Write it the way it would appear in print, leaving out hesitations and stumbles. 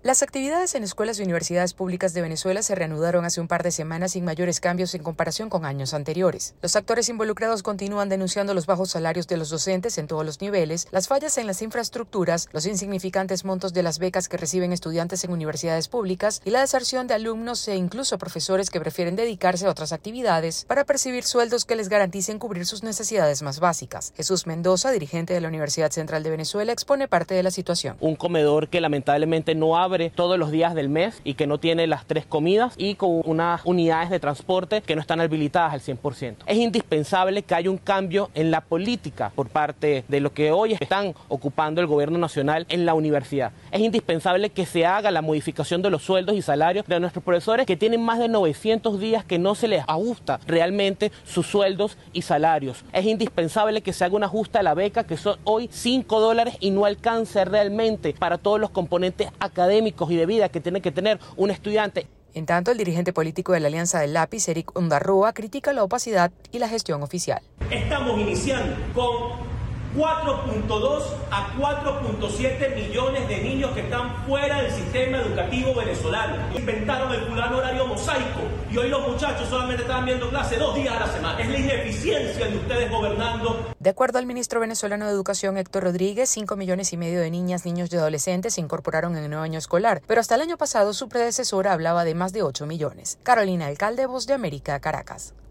Las actividades en escuelas y universidades públicas de Venezuela se reanudaron hace un par de semanas sin mayores cambios en comparación con años anteriores. Los actores involucrados continúan denunciando los bajos salarios de los docentes en todos los niveles, las fallas en las infraestructuras, los insignificantes montos de las becas que reciben estudiantes en universidades públicas y la deserción de alumnos e incluso profesores que prefieren dedicarse a otras actividades para percibir sueldos que les garanticen cubrir sus necesidades más básicas. Jesús Mendoza, dirigente de la Universidad Central de Venezuela, expone parte de la situación. Un comedor que lamentablemente no abre todos los días del mes y que no tiene las 3 comidas y con unas unidades de transporte que no están habilitadas al 100%. Es indispensable que haya un cambio en la política por parte de lo que hoy están ocupando el gobierno nacional en la universidad. Es indispensable que se haga la modificación de los sueldos y salarios de nuestros profesores que tienen más de 900 días que no se les ajusta realmente sus sueldos y salarios. Es indispensable que se haga un ajuste a la beca que son hoy $5 y no alcance realmente para todos los componentes académicos y de vida que tiene que tener un estudiante. En tanto, el dirigente político de la Alianza del Lápiz, Eric Ondarroa, critica la opacidad y la gestión oficial. Estamos iniciando con 4.2 a 4.7 millones de niños que están fuera del sistema educativo venezolano. Inventaron el fulano horario mosaico y hoy los muchachos solamente están viendo clase 2 días a la semana. Es la ineficiencia de ustedes gobernando. De acuerdo al ministro venezolano de Educación, Héctor Rodríguez, 5,5 millones de niñas, niños y adolescentes se incorporaron en el nuevo año escolar, pero hasta el año pasado su predecesora hablaba de más de 8 millones. Carolina Alcalde, Voz de América, Caracas.